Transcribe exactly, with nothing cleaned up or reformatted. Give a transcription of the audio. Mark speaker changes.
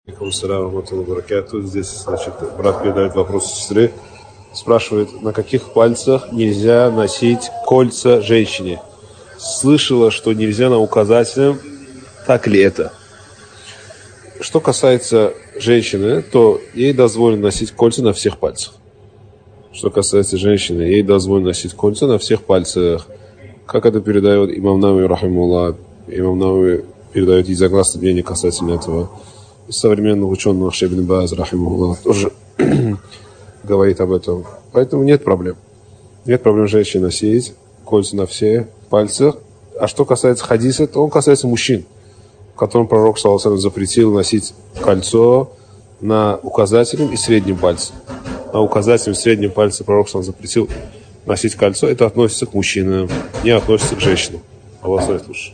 Speaker 1: Здесь, значит, брат передает вопрос сестре. Спрашивает, на каких пальцах нельзя носить кольца женщине? Слышала, что нельзя на указательном. Так ли это? Что касается женщины, то ей дозволено носить кольца на всех пальцах. Что касается женщины, ей дозволено носить кольца на всех пальцах. Как это передает имам Навави, рахимуллах. Имам Навави передает единогласное мнение касательно этого. Современных ученых Шейх ибн Баз, рахимуллах, тоже говорит об этом. Поэтому нет проблем. Нет проблем женщине носить кольца на все пальцы. А что касается хадиса, то он касается мужчин, которым пророк саллаллаху алейхи ва саллям запретил носить кольцо на указательном и среднем пальце. На указательном и среднем пальце пророк саллаллаху алейхи ва саллям запретил носить кольцо. Это относится к мужчинам, не относится к женщинам. Аллах знает лучше.